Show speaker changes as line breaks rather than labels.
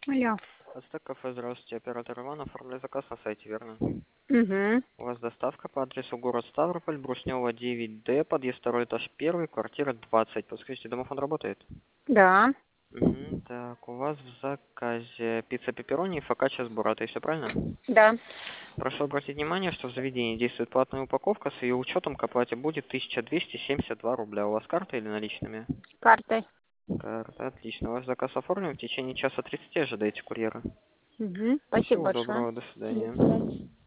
Алло.
Ацтек кафе, здравствуйте. Оператор Иван, оформили заказ на сайте, верно?
Угу.
У вас доставка по адресу город Ставрополь, Бруснева 9Д, подъезд 2 этаж 1, квартира 20. Подскажите, домофон работает?
Да.
Так, у вас в заказе пицца пепперони и фокачча с бурратой, все правильно?
Да.
Прошу обратить внимание, что в заведении действует платная упаковка, с ее учетом к оплате будет 1272 рубля. У вас карта или наличными?
Картой.
Карта, отлично. Ваш заказ оформлен, в течение часа 30 ожидаете курьера.
Угу. Спасибо
Всего
большое.
доброго, до
До
свидания.
свидания.